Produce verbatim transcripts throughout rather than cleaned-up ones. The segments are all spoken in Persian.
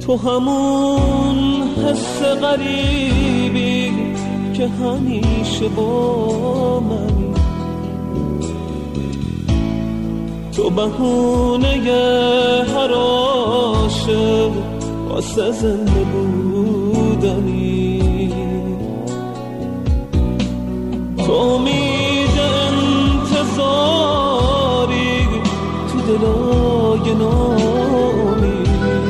تو همون حس غریبی که همیشه با منی، تو بهونه هر عاشق واسه زنده بودنی، تو امید انتظاری تو دلای نامی،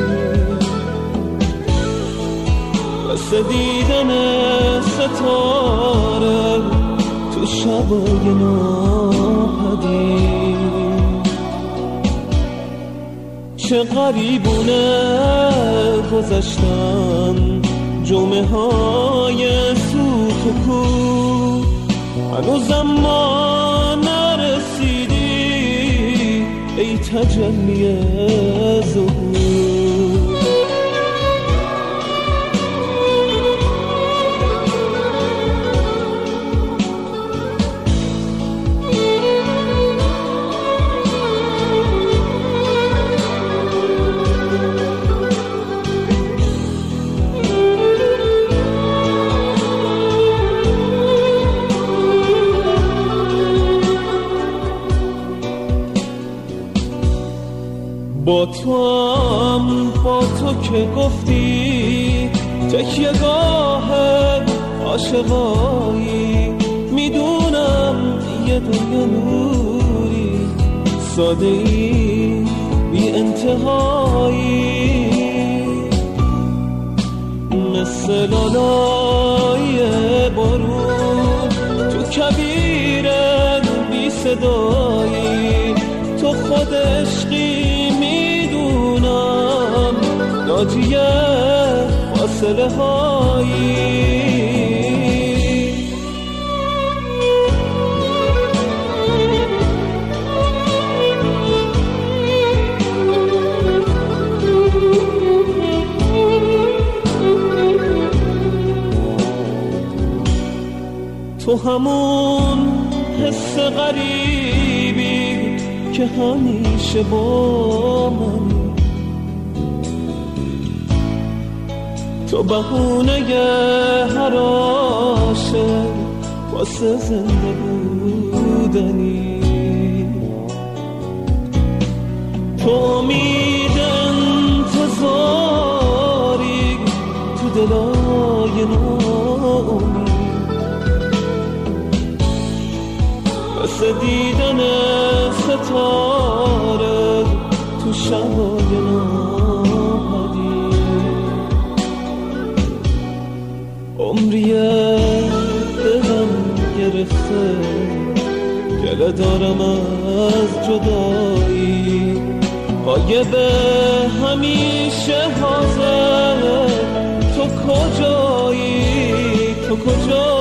مثل دیدن ستاره تو شبای ناپدید. چه غریبونه گذشتن جمعه های سوت و کو، هنوزم ما نرسیدی ای تجلی ظهور. با تو هم با تو که گفتی تکیه گاه عاشقایی، میدونم یه دنیا نوری ساده ای بی انتهایی، مثل لالای بارون تو کبیر بی صدایی، تو خود عشقی ناجیه فاصله هایی. تو همون حس غریبی که همیشه با منی، تو بهونه هر عاشق واسه زنده بودنی، تو امید انتظاری تو دلای نامی، واسه دیدن ستاره تو شبای ناپدید. عمریه دلم گرفته گله دارم از جدایی، غایب همیشه حاضر تو کجایی، تو کجایی.